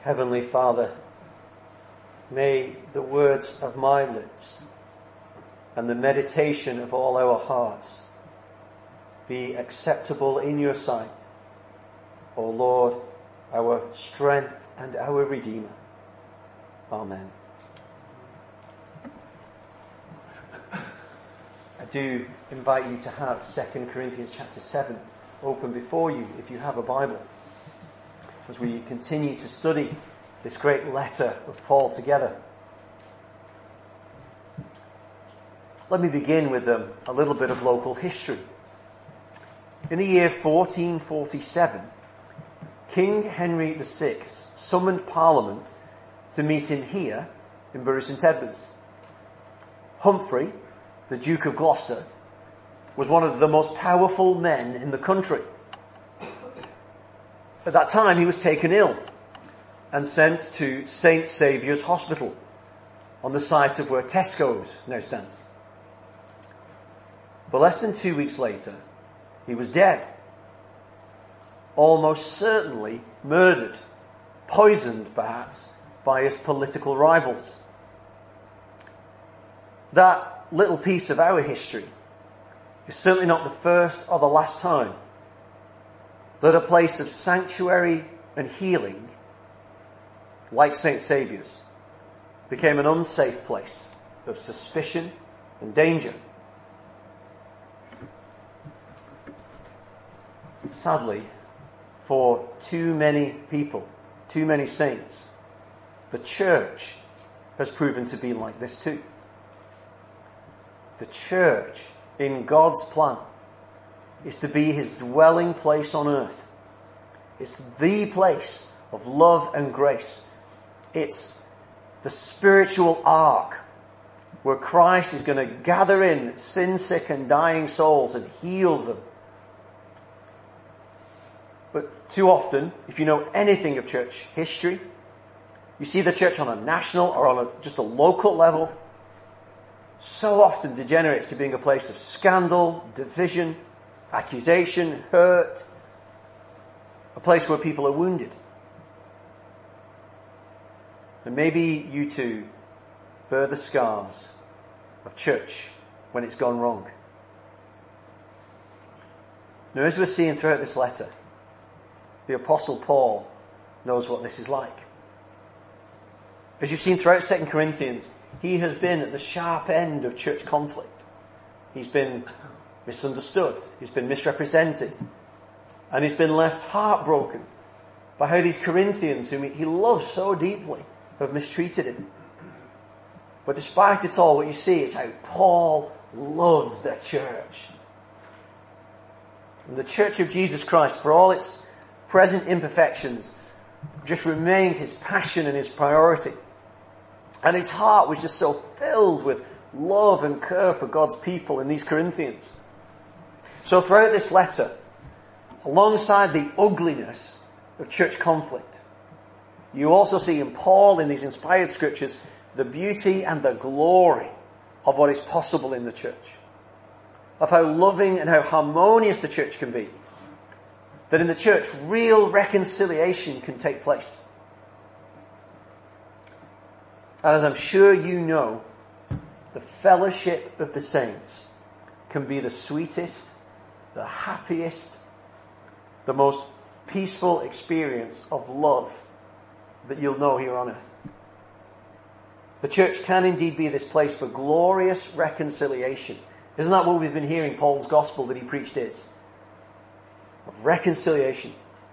Heavenly Father, may the words of my lips and the meditation of all our hearts be acceptable in your sight, O Lord, our strength and our Redeemer. Amen. I do invite you to have 2 Corinthians chapter 7 open before you if you have a Bible, as we continue to study this great letter of Paul together. Let me begin with a little bit of local history. In the year 1447, King Henry VI summoned Parliament to meet him here in Bury St Edmunds. Humphrey, the Duke of Gloucester, was one of the most powerful men in the country. At that time, he was taken ill and sent to St Saviour's Hospital on the site of where Tesco's now stands. But less than 2 weeks later, he was dead. Almost certainly murdered, poisoned perhaps, by his political rivals. That little piece of our history is certainly not the first or the last time that a place of sanctuary and healing, like St. Saviour's, became an unsafe place of suspicion and danger. Sadly, for too many people, too many saints, the church has proven to be like this too. The church, in God's plan, is to be his dwelling place on earth. It's the place of love and grace. It's the spiritual ark where Christ is going to gather in sin-sick and dying souls and heal them. But too often, if you know anything of church history, you see the church on a national or on just a local level so often degenerates to being a place of scandal, division, accusation, hurt, a place where people are wounded. And maybe you too bear the scars of church when it's gone wrong. Now, as we're seeing throughout this letter, the Apostle Paul knows what this is like. As you've seen throughout 2 Corinthians, he has been at the sharp end of church conflict. He's been misunderstood, he's been misrepresented, and he's been left heartbroken by how these Corinthians, whom he loves so deeply, have mistreated him. But despite it all, what you see is how Paul loves the church. And the church of Jesus Christ, for all its present imperfections, just remained his passion and his priority. And his heart was just so filled with love and care for God's people in these Corinthians. So throughout this letter, alongside the ugliness of church conflict, you also see in Paul, in these inspired scriptures, the beauty and the glory of what is possible in the church. Of how loving and how harmonious the church can be. That in the church, real reconciliation can take place. And as I'm sure you know, the fellowship of the saints can be the sweetest, the happiest, the most peaceful experience of love that you'll know here on earth. The church can indeed be this place for glorious reconciliation. Isn't that what we've been hearing Paul's gospel that he preached is? Of reconciliation.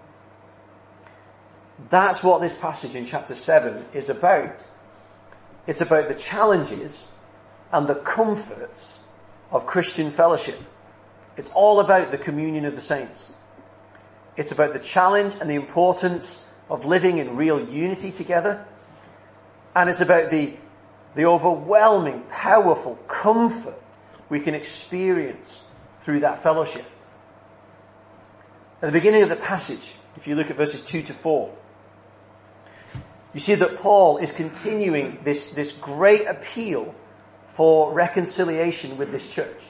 That's what this passage in chapter 7 is about. It's about the challenges and the comforts of Christian fellowship. It's all about the communion of the saints. It's about the challenge and the importance of living in real unity together. And it's about the overwhelming, powerful comfort we can experience through that fellowship. At the beginning of the passage, if you look at verses 2 to 4, you see that Paul is continuing this great appeal for reconciliation with this church.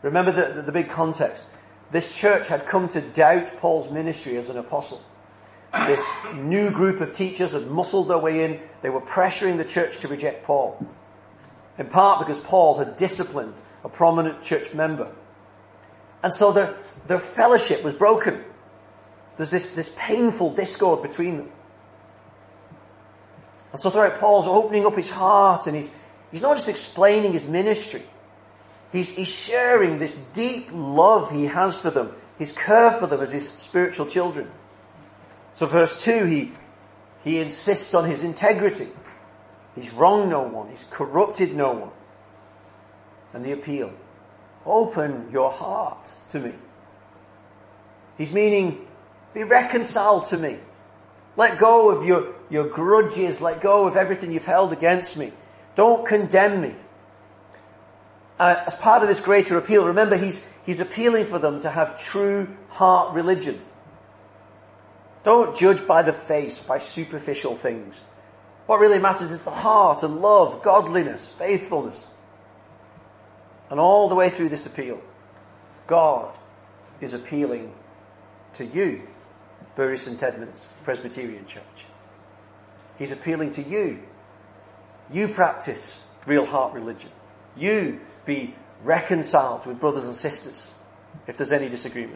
Remember the big context. This church had come to doubt Paul's ministry as an apostle. this new group of teachers had muscled their way in. They were pressuring the church to reject Paul. In part because Paul had disciplined a prominent church member. And so their fellowship was broken. There's this painful discord between them. And so throughout Paul's opening up his heart, and he's not just explaining his ministry. He's sharing this deep love he has for them, his care for them as his spiritual children. So verse 2, he insists on his integrity. He's wronged no one. He's corrupted no one. And the appeal, open your heart to me. He's meaning, be reconciled to me. Let go of your grudges. Let go of everything you've held against me. Don't condemn me. As part of this greater appeal, remember he's appealing for them to have true heart religion. Don't judge by the face, by superficial things. What really matters is the heart and love, godliness, faithfulness. And all the way through this appeal, God is appealing to you, Bury St. Edmunds Presbyterian Church. He's appealing to you. You practice real heart religion. You be reconciled with brothers and sisters if there's any disagreement.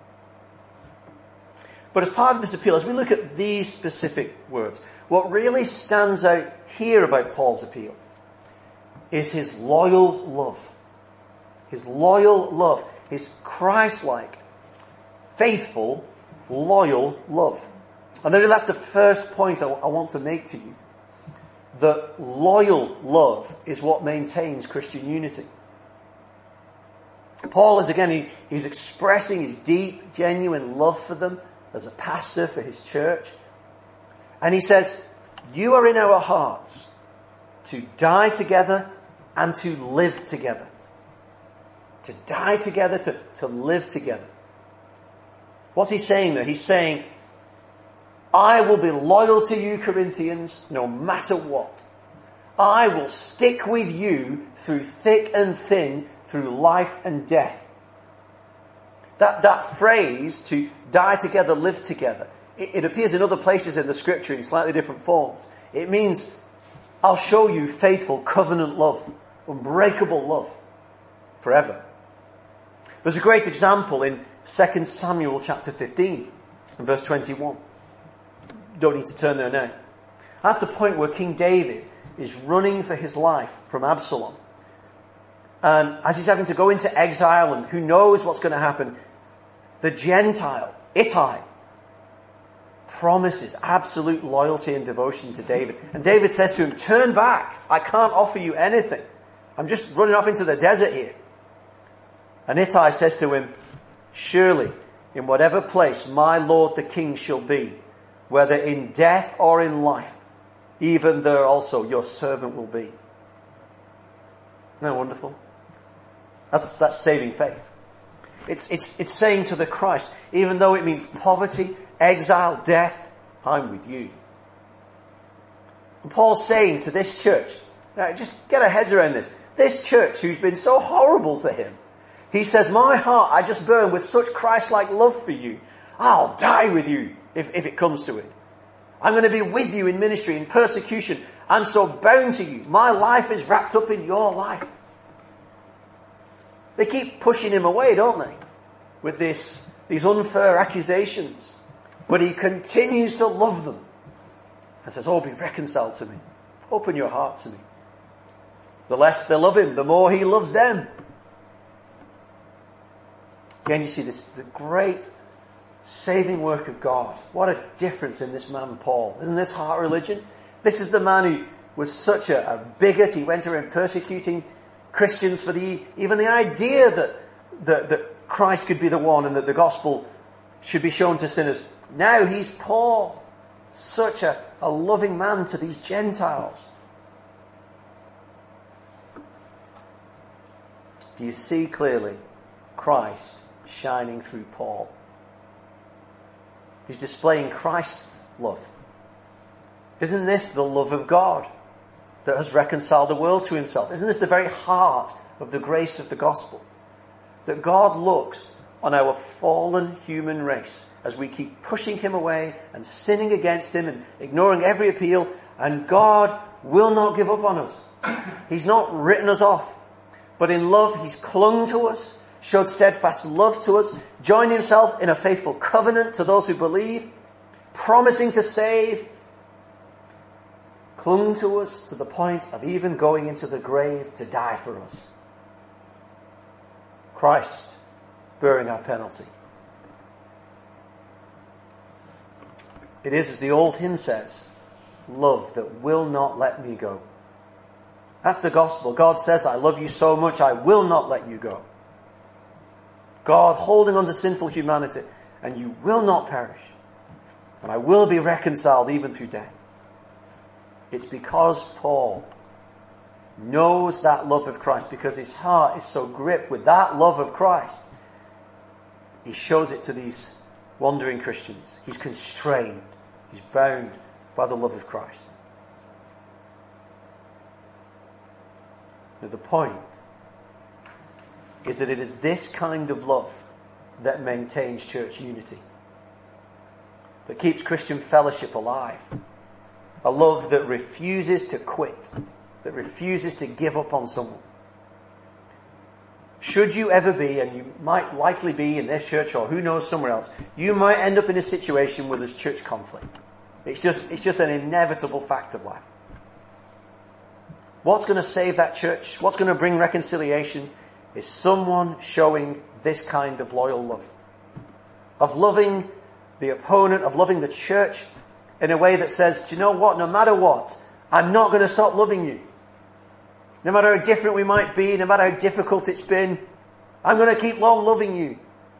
But as part of this appeal, as we look at these specific words, what really stands out here about Paul's appeal is his loyal love. His loyal love. His Christ-like, faithful, loyal love. And then that's the first point I want to make to you. That loyal love is what maintains Christian unity. Paul is again, he's expressing his deep, genuine love for them as a pastor for his church. And he says, you are in our hearts to die together and to live together. To die together, to live together. What's he saying there? He's saying, I will be loyal to you, Corinthians, no matter what. I will stick with you through thick and thin, through life and death. That phrase, to die together, live together, it appears in other places in the scripture in slightly different forms. It means, I'll show you faithful covenant love, unbreakable love, forever. There's a great example in 2 Samuel chapter 15 and verse 21. Don't need to turn there now. That's the point where King David is running for his life from Absalom. And as he's having to go into exile and who knows what's going to happen, the Gentile, Ittai, promises absolute loyalty and devotion to David. And David says to him, turn back. I can't offer you anything. I'm just running off into the desert here. And Ittai says to him, surely in whatever place my lord the king shall be, whether in death or in life, even there also your servant will be. Isn't that wonderful? That's saving faith. It's saying to the Christ, even though it means poverty, exile, death, I'm with you. And Paul's saying to this church, now just get our heads around this. This church who's been so horrible to him, he says, my heart, I just burn with such Christ-like love for you. I'll die with you if it comes to it. I'm going to be with you in ministry, in persecution. I'm so bound to you. My life is wrapped up in your life. They keep pushing him away, don't they? With these unfair accusations. But he continues to love them. And says, oh, be reconciled to me. Open your heart to me. The less they love him, the more he loves them. Again, you see the great saving work of God. What a difference in this man, Paul. Isn't this heart religion? This is the man who was such a bigot. He went around persecuting Christians for even the idea that Christ could be the one and that the gospel should be shown to sinners. Now he's Paul, such a loving man to these Gentiles. Do you see clearly Christ shining through Paul? He's displaying Christ's love. Isn't this the love of God that has reconciled the world to himself? Isn't this the very heart of the grace of the gospel? That God looks on our fallen human race as we keep pushing him away and sinning against him and ignoring every appeal. And God will not give up on us. He's not written us off. But in love, he's clung to us, showed steadfast love to us, joined himself in a faithful covenant to those who believe, promising to save, clung to us to the point of even going into the grave to die for us. Christ bearing our penalty. It is, as the old hymn says, love that will not let me go. That's the gospel. God says, I love you so much, I will not let you go. God holding on to sinful humanity, and you will not perish. And I will be reconciled even through death. It's because Paul knows that love of Christ, because his heart is so gripped with that love of Christ. He shows it to these wandering Christians. He's constrained. He's bound by the love of Christ. Now, the point is that it is this kind of love that maintains church unity, that keeps Christian fellowship alive. A love that refuses to quit, that refuses to give up on someone. Should you ever be, and you might likely be in this church or who knows somewhere else, you might end up in a situation where there's church conflict. It's just an inevitable fact of life. What's going to save that church? What's going to bring reconciliation is someone showing this kind of loyal love. Of loving the opponent, of loving the church in a way that says, do you know what? No matter what, I'm not going to stop loving you. No matter how different we might be, no matter how difficult it's been, I'm going to keep on loving you.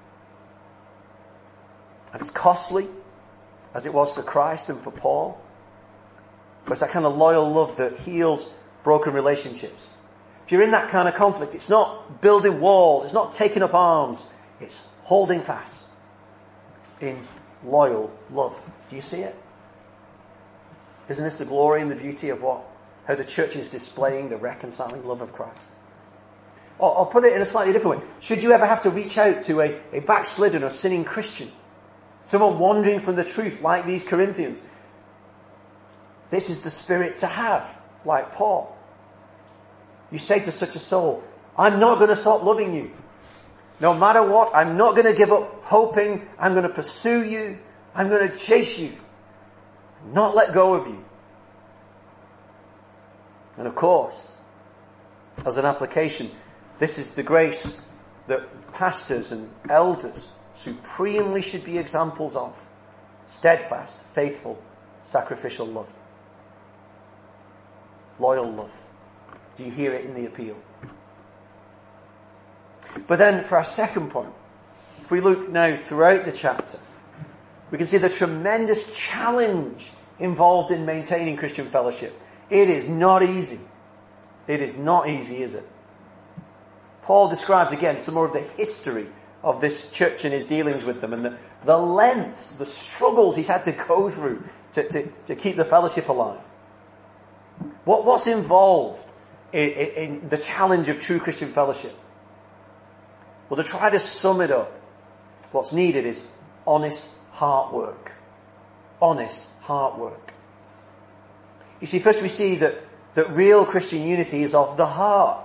And it's costly, as it was for Christ and for Paul. But it's that kind of loyal love that heals broken relationships. If you're in that kind of conflict, it's not building walls, it's not taking up arms, it's holding fast in loyal love. Do you see it? Isn't this the glory and the beauty of how the church is displaying the reconciling love of Christ? I'll put it in a slightly different way. Should you ever have to reach out to a backslidden or sinning Christian, someone wandering from the truth like these Corinthians, this is the spirit to have, like Paul. You say to such a soul, I'm not going to stop loving you. No matter what, I'm not going to give up hoping. I'm going to pursue you. I'm going to chase you. Not let go of you. And of course, as an application, this is the grace that pastors and elders supremely should be examples of. Steadfast, faithful, sacrificial love. Loyal love. Do you hear it in the appeal? But then for our second point, if we look now throughout the chapter, we can see the tremendous challenge involved in maintaining Christian fellowship. It is not easy. It is not easy, is it? Paul describes again some more of the history of this church and his dealings with them, and the lengths, the struggles he's had to go through to keep the fellowship alive. What's involved in the challenge of true Christian fellowship? Well, to try to sum it up, what's needed is honest heart work. Honest heart work. You see, first we see that real Christian unity is of the heart.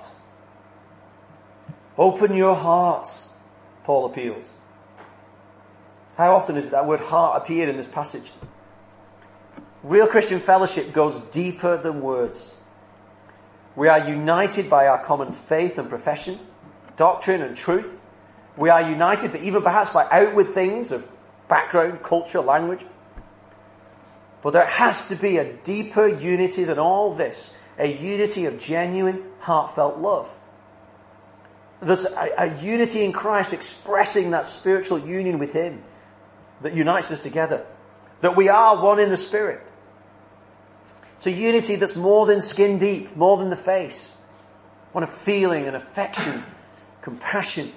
Open your hearts, Paul appeals. How often has that word heart appeared in this passage? Real Christian fellowship goes deeper than words. We are united by our common faith and profession, doctrine and truth. We are united, but even perhaps by outward things of background, culture, language. But there has to be a deeper unity than all this, a unity of genuine, heartfelt love. There's a unity in Christ expressing that spiritual union with Him that unites us together, that we are one in the Spirit. It's a unity that's more than skin deep, more than the face. One of feeling and affection, compassion.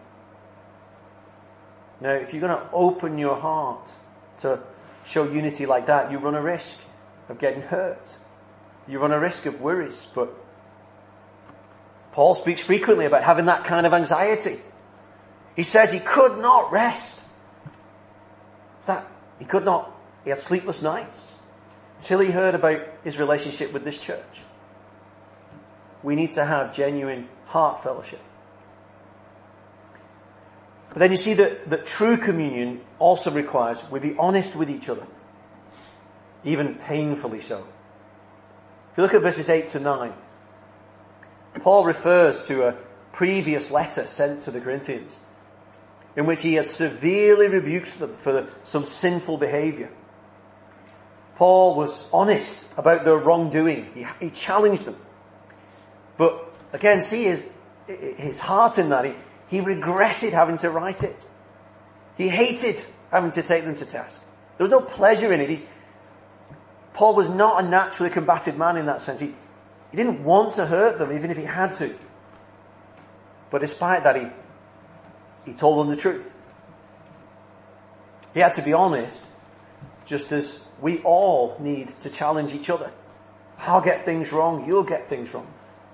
Now, if you're going to open your heart to show unity like that, you run a risk of getting hurt. You run a risk of worries, but Paul speaks frequently about having that kind of anxiety. He says he could not rest. He had sleepless nights until he heard about his relationship with this church. We need to have genuine heart fellowship. But then you see that true communion also requires we be honest with each other. Even painfully so. If you look at verses 8 to 9, Paul refers to a previous letter sent to the Corinthians in which he has severely rebuked them for some sinful behavior. Paul was honest about their wrongdoing. He challenged them. But again, see his heart in that. He regretted having to write it. He hated having to take them to task. There was no pleasure in it. Paul was not a naturally combative man in that sense. He didn't want to hurt them, even if he had to. But despite that, he told them the truth. He had to be honest, just as we all need to challenge each other. I'll get things wrong, you'll get things wrong.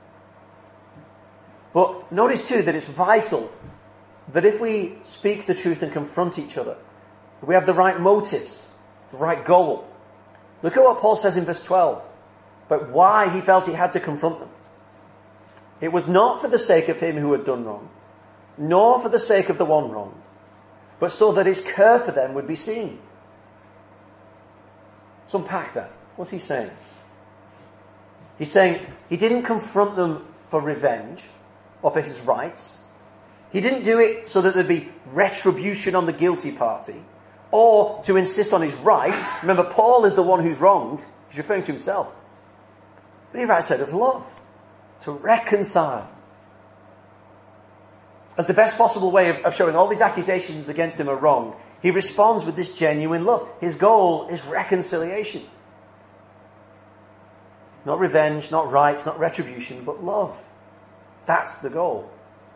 But notice too that it's vital that if we speak the truth and confront each other, that we have the right motives, the right goal. Look at what Paul says in verse 12, about why he felt he had to confront them. It was not for the sake of him who had done wrong, nor for the sake of the one wronged, but so that his care for them would be seen. Let's unpack that. What's he saying? He's saying he didn't confront them for revenge or for his rights. He didn't do it so that there'd be retribution on the guilty party or to insist on his rights. Remember, Paul is the one who's wronged. He's referring to himself. But he writes out of love, to reconcile. As the best possible way of showing all these accusations against him are wrong, he responds with this genuine love. His goal is reconciliation. Not revenge, not rights, not retribution, but love. That's the goal.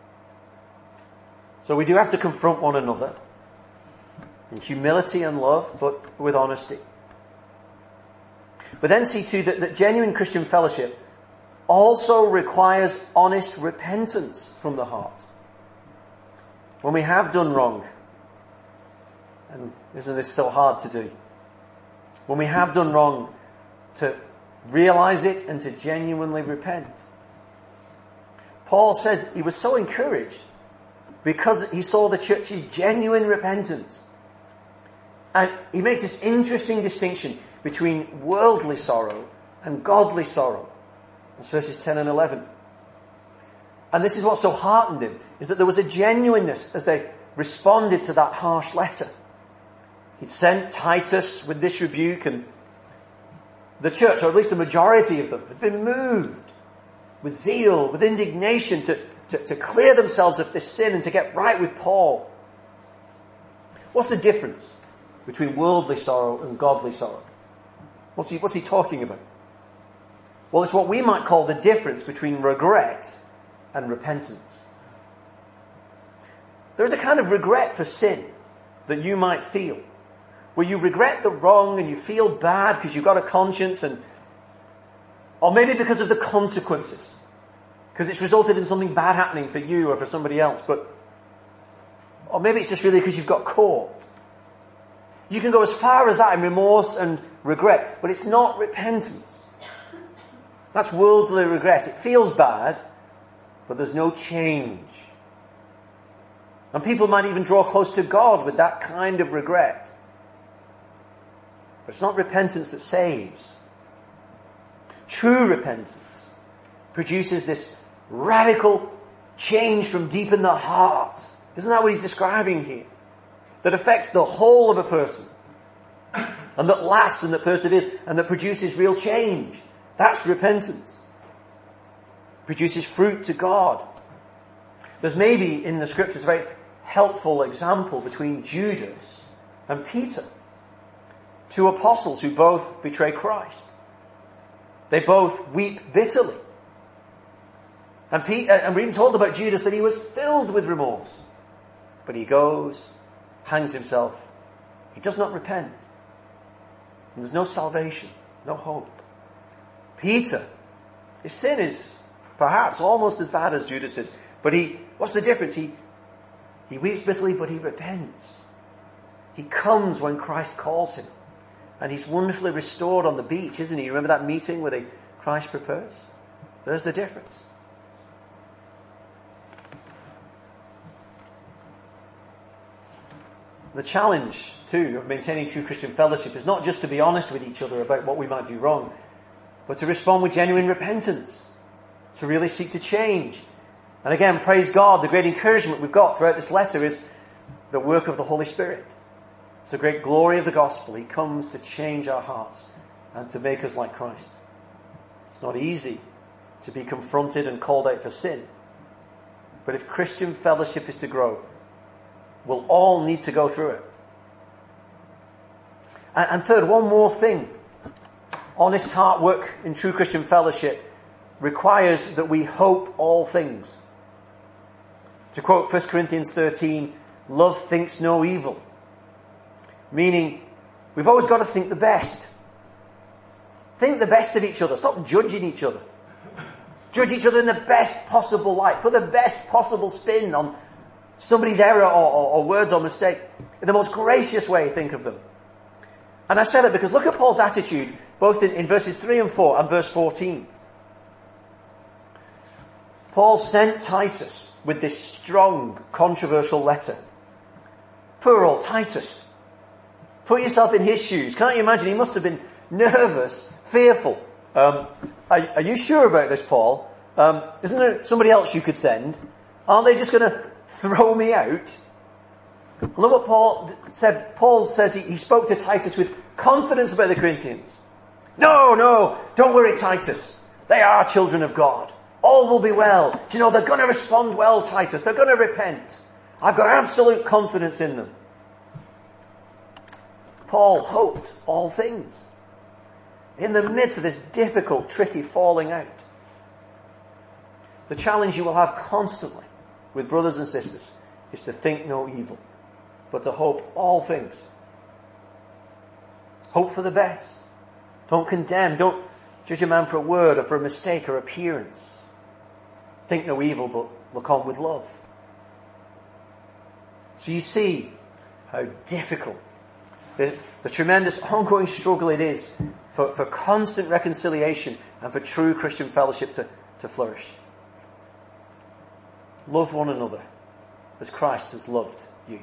So we do have to confront one another in humility and love, but with honesty. But then see too that genuine Christian fellowship also requires honest repentance from the heart. When we have done wrong, and isn't this so hard to do? When we have done wrong, to realize it and to genuinely repent. Paul says he was so encouraged because he saw the church's genuine repentance. And he makes this interesting distinction between worldly sorrow and godly sorrow. That's verses 10 and 11. And this is what so heartened him, is that there was a genuineness as they responded to that harsh letter. He'd sent Titus with this rebuke, and the church, or at least a majority of them, had been moved with zeal, with indignation to clear themselves of this sin and to get right with Paul. What's the difference between worldly sorrow and godly sorrow? What's he talking about? Well, it's what we might call the difference between regret and repentance. There's a kind of regret for sin that you might feel, where you regret the wrong and you feel bad because you've got a conscience, or maybe because of the consequences, because it's resulted in something bad happening for you or for somebody else, or maybe it's just really because you've got caught. You can go as far as that in remorse and regret, but it's not repentance. That's worldly regret. It feels bad, but there's no change. And people might even draw close to God with that kind of regret. But it's not repentance that saves. True repentance produces this radical change from deep in the heart. Isn't that what he's describing here? That affects the whole of a person. And that lasts and that perseveres and that produces real change. That's repentance. Produces fruit to God. There's maybe in the scriptures a very helpful example between Judas and Peter. Two apostles who both betray Christ. They both weep bitterly. And we're even told about Judas that he was filled with remorse. But he goes, hangs himself. He does not repent. And there's no salvation, no hope. Peter, his sin is perhaps almost as bad as Judas's. But what's the difference? He He weeps bitterly, but he repents. He comes when Christ calls him. And he's wonderfully restored on the beach, isn't he? You remember that meeting where Christ proposed? There's the difference. The challenge, too, of maintaining true Christian fellowship is not just to be honest with each other about what we might do wrong, but to respond with genuine repentance, to really seek to change. And again, praise God, the great encouragement we've got throughout this letter is the work of the Holy Spirit. It's the great glory of the gospel. He comes to change our hearts and to make us like Christ. It's not easy to be confronted and called out for sin. But if Christian fellowship is to grow, we'll all need to go through it. And third, one more thing. Honest heart work in true Christian fellowship requires that we hope all things. To quote 1 Corinthians 13, love thinks no evil. Meaning, we've always got to think the best. Think the best of each other. Stop judging each other. Judge each other in the best possible light. Put the best possible spin on somebody's error or words or mistake. In the most gracious way, think of them. And I said it because look at Paul's attitude, both in verses 3 and 4 and verse 14. Paul sent Titus with this strong, controversial letter. Poor old Titus. Put yourself in his shoes. Can't you imagine? He must have been nervous, fearful. Are you sure about this, Paul? Isn't there somebody else you could send? Aren't they just going to throw me out? Look what Paul said. Paul says he spoke to Titus with confidence about the Corinthians. No, don't worry, Titus. They are children of God. All will be well. Do you know, they're going to respond well, Titus. They're going to repent. I've got absolute confidence in them. Paul hoped all things. In the midst of this difficult, tricky falling out. The challenge you will have constantly with brothers and sisters is to think no evil, but to hope all things. Hope for the best. Don't condemn. Don't judge a man for a word or for a mistake or appearance. Think no evil, but look on with love. So you see how difficult, the tremendous ongoing struggle it is for constant reconciliation and for true Christian fellowship to flourish. Love one another as Christ has loved you.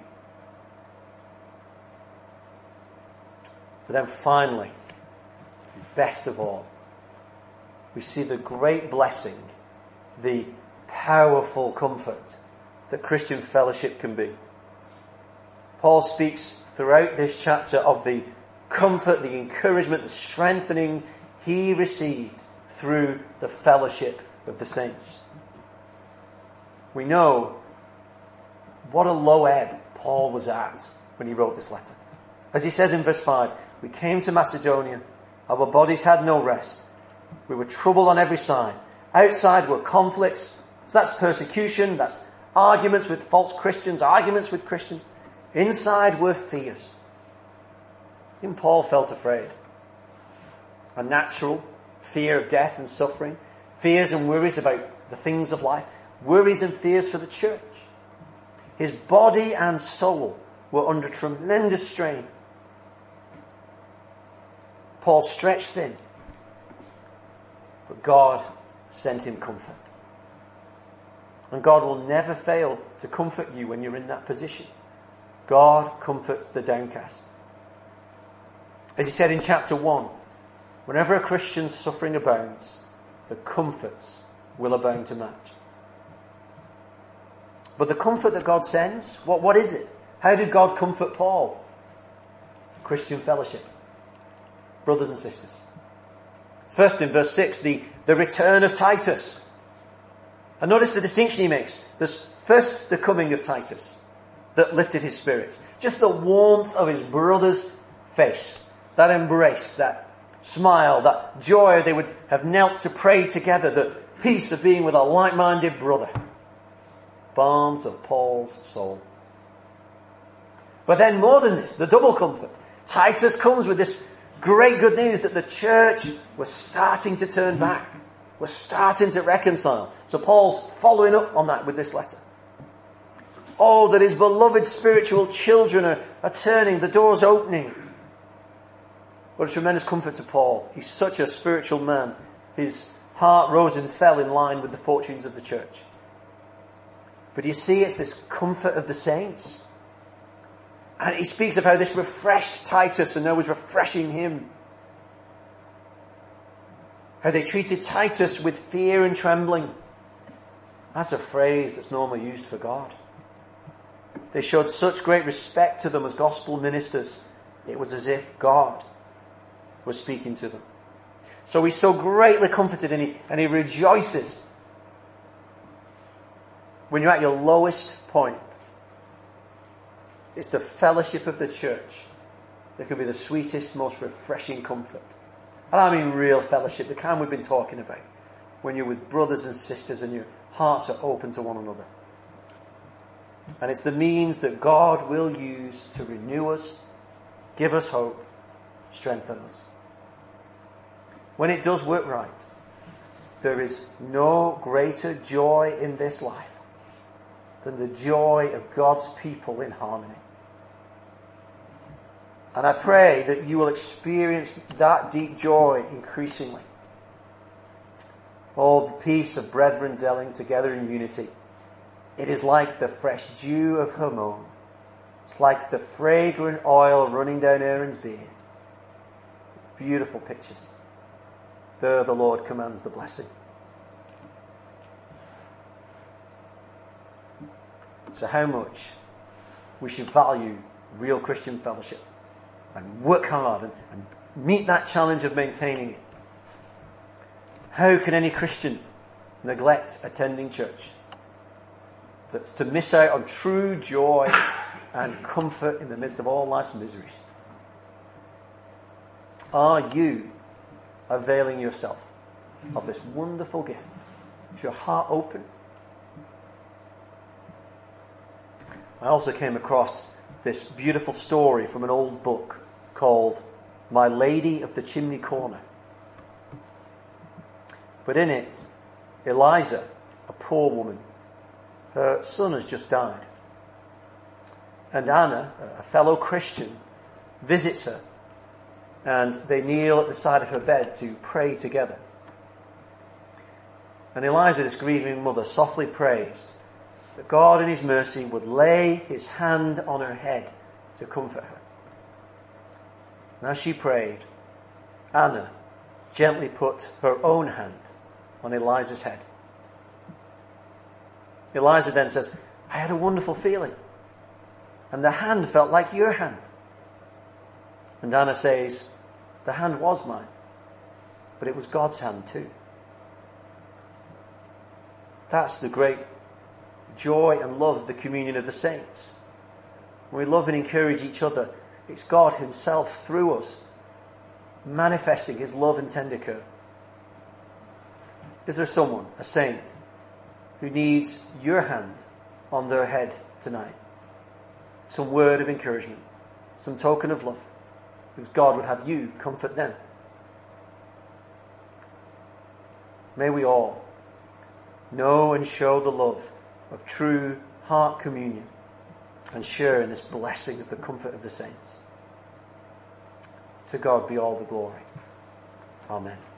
But then finally, best of all, we see the great blessing, the powerful comfort that Christian fellowship can be. Paul speaks throughout this chapter of the comfort, the encouragement, the strengthening he received through the fellowship of the saints. We know what a low ebb Paul was at when he wrote this letter. As he says in verse 5, we came to Macedonia, our bodies had no rest. We were troubled on every side. Outside were conflicts, so that's persecution, that's arguments with false Christians, arguments with Christians. Inside were fears. Even Paul felt afraid. A natural fear of death and suffering, fears and worries about the things of life, worries and fears for the church. His body and soul were under tremendous strain. Paul stretched thin, but God sent him comfort. And God will never fail to comfort you when you're in that position. God comforts the downcast. As he said in chapter 1, whenever a Christian's suffering abounds, the comforts will abound to match. But the comfort that God sends, what is it? How did God comfort Paul? Christian fellowship. Brothers and sisters. First in verse 6, the return of Titus. And notice the distinction he makes. There's first the coming of Titus that lifted his spirits. Just the warmth of his brother's face. That embrace, that smile, that joy they would have knelt to pray together. The peace of being with a like-minded brother. Balm to Paul's soul. But then more than this, the double comfort. Titus comes with this great good news that the church was starting to turn back. Was starting to reconcile. So Paul's following up on that with this letter. Oh, that his beloved spiritual children are turning, the door's opening. What a tremendous comfort to Paul. He's such a spiritual man. His heart rose and fell in line with the fortunes of the church. But you see, it's this comfort of the saints. And he speaks of how this refreshed Titus and Noah was refreshing him. How they treated Titus with fear and trembling. That's a phrase that's normally used for God. They showed such great respect to them as gospel ministers. It was as if God was speaking to them. So he's so greatly comforted and he rejoices. When you're at your lowest point, it's the fellowship of the church that can be the sweetest, most refreshing comfort. And I mean real fellowship, the kind we've been talking about. When you're with brothers and sisters and your hearts are open to one another. And it's the means that God will use to renew us, give us hope, strengthen us. When it does work right, there is no greater joy in this life than the joy of God's people in harmony. And I pray that you will experience that deep joy increasingly. Oh, the peace of brethren dwelling together in unity. It is like the fresh dew of Hermon. It's like the fragrant oil running down Aaron's beard. Beautiful pictures. There the Lord commands the blessing. So how much we should value real Christian fellowship and work hard and meet that challenge of maintaining it. How can any Christian neglect attending church? That's to miss out on true joy and comfort in the midst of all life's miseries. Are you availing yourself of this wonderful gift? Is your heart open? I also came across this beautiful story from an old book called My Lady of the Chimney Corner. But in it, Eliza, a poor woman, her son has just died. And Anna, a fellow Christian, visits her. And they kneel at the side of her bed to pray together. And Eliza, this grieving mother, softly prays that God in his mercy would lay his hand on her head to comfort her. And as she prayed, Anna gently put her own hand on Eliza's head. Eliza then says, I had a wonderful feeling. And the hand felt like your hand. And Anna says, the hand was mine, but it was God's hand too. That's the great joy and love of the communion of the saints. When we love and encourage each other, it's God himself through us, manifesting his love and tender care. Is there someone, a saint, who needs your hand on their head tonight? Some word of encouragement, some token of love, because God would have you comfort them. May we all know and show the love of true heart communion and share in this blessing of the comfort of the saints. To God be all the glory. Amen.